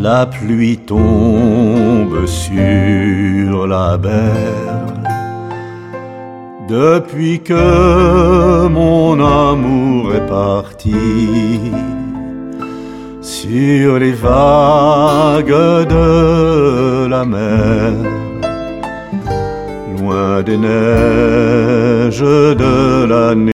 La pluie tombe sur la berge depuis que mon amour est parti. Sur les vagues de la mer, loin des neiges de la